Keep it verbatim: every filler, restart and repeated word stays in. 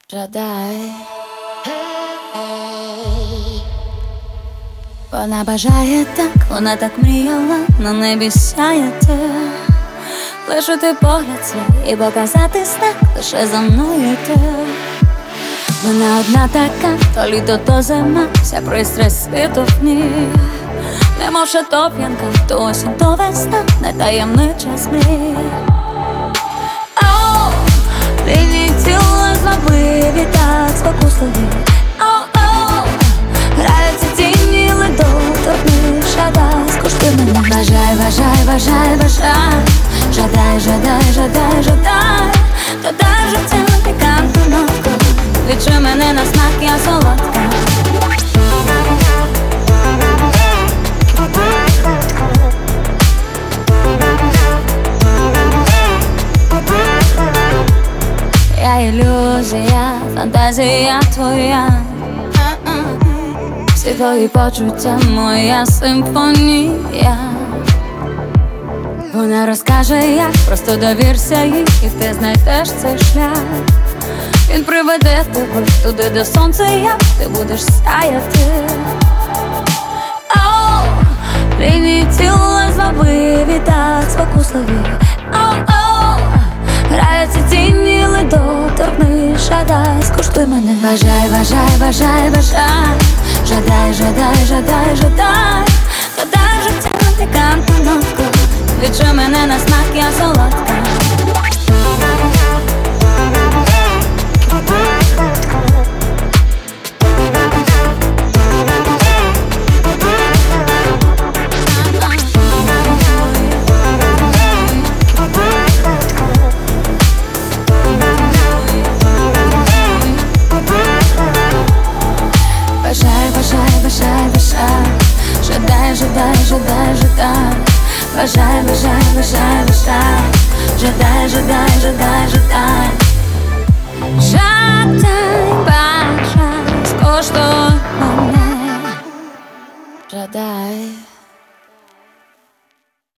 Жадай. Вона бажає так, вона так мріяла, на небі сяяти, лишити погляд свій і показати знак, лише за мною йти. Вона одна така, то літо, то зима, вся пристрасть світу в ній. Немов шатоп'янка, то осінь, то весна, не таємнича змрій. Оу, лінії тіла звабливі, так спокусливі. Оу-оу, граються тіні, ледо, торкни, жадай, скуштуй мене. Бажай, бажай, бажай, бажай, жадай, жадай, жадай, жадай, додай життя пікантну нотку, відчуй мене на смак, я солодка. Я ілюзія, фантазія твоя, всі твої почуття, моя симфонія. Вона розкаже як, просто довірся їй, і ти знайдеш цей шлях. Він приведе тебе туди, де сонце як, ти будеш сяяти. Оу, лінії тіла звабливі, так спокусливі. Оу-оу, граються тіні, ледо, торкни, жадай, скуштуй мене. Бажай, бажай, бажай, бажай, жадай, жадай, жадай, жадай, додай життя пікантну нотку, відчуй мене на смак, я солодка. Бажай, бажай, бажай, бажай, жадай, жадай, жадай, жадай, бажай, бажай, бажай, бажай, жадай, жадай, жадай, жадай, жадай, бажай, скоштуй.